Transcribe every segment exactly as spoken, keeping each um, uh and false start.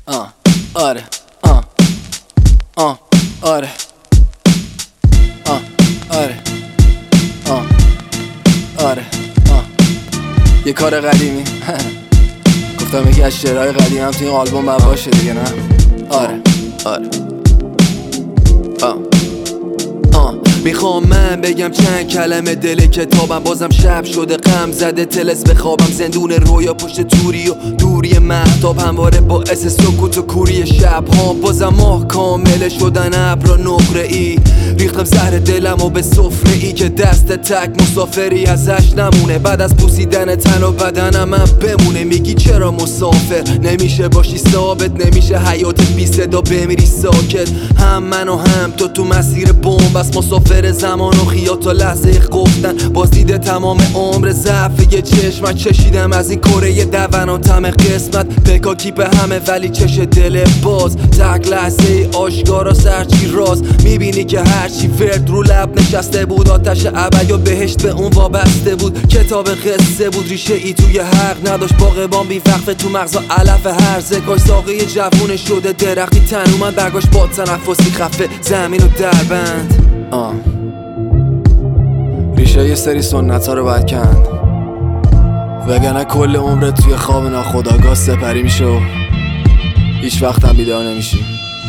آه آره آه آه آره آه آره آه آره آه یه کار قدیمی گفتم یکی از شعرهای قدیم هم توی این آلبوم باید باشه دیگه، نه؟ آره آره آه آه میخوام من بگم چند کلمه دل کتابم، بازم شب شده غم زده تلس به خوابم، زندون رویا پشت توری و دوری مهتاب، همواره باعث سکوت و کوری شب ها، بازم ماه کامل شدن ابر و نقره ای، ریختم زهر دلم و به سفره ای که دست تک مسافری ازش نمونه، بعد از پوسیدن تن و بدنم من بمونه. میگی چرا مسافر نمیشه باشی ثابت، نمیشه حیاتت بی صدا بمیری ساکت، هم من و هم تو تو مسیر بمب بس مسافر زمان و خیال تا لحظه گفتن، باز دیده تمام عمر ضعف یه چشمت چشیدم از این کره دونان تم قسمت، پکاکی به همه ولی چش دل باز، تک لحظه آشکارا سرچی راست، میبینی که هرچی ورد رو لب نشسته بود، آتش ابد یا بهشت به اون وابسته بود، کتاب قصه بود ریشه ای توی حق نداشت، باغبان بی وقفه تو مغزا علف هرزه، کاش ساقه جوون شده درختی تن اومد برگاش با تنفسی خفه زمین و دربند. آه ریشه یه سری سنت ها رو باید کند، وگرنه کل عمرت توی خواب ناخودآگاه سپری میشه و هیچ وقت هم بیدار نمیشی.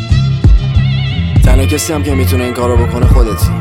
تنها کسی هم که میتونه این کار رو بکنه خودتی،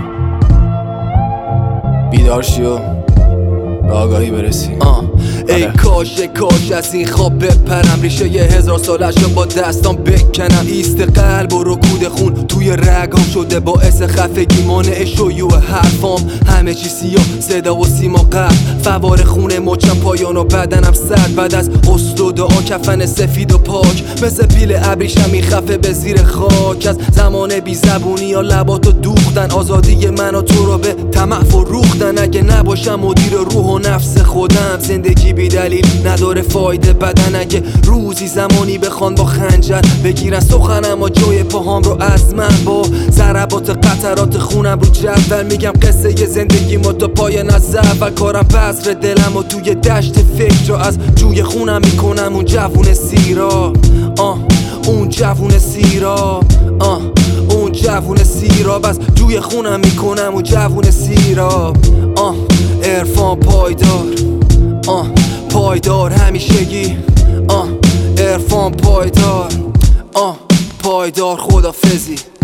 بیدار شی و به آگاهی برسی. آه ای کاش کاش از این خواب بپرم، ریشه یه هزار سالش رو با دستام بکنم، ایست قلب و رکود خون توی رگام شده باعث خفگی، مانع شیوع حرفام، همه چی سیاه صدا و سیما قلب، فوار خونه مچم پایان و بدنم سرد، بعد از غسل و دعا کفن سفید و پاک، مثل پیل ابریشم میخفه به زیر خاک، از زمان بی زبونی یا لباتو دوختن، آزادی من و تو رو به طمع فروختن، اگه نباشم مدیر روح و نفس خودم، زندگی بی دلیل نداره فایده، بدن اگه روزی زمانی بخوان با خنجر بگیرن سخنم و جای پاهام رو از من، با ضربات قطرات خونم رو جدول میگم قصه ی زندگی ما تا پایان از اول، کارم بذر دلم و توی دشت فکر رو از جوی خونم میکنم اون جوون سیرا، آه اون جوون سیرا، آه اون جوون سیراب، از جوی خونم میکنم اون جوون سیراب، آه عرفان پایدار، آه پایدار همیشگی، آه عرفان پایدار، آه پایدار خدافظی.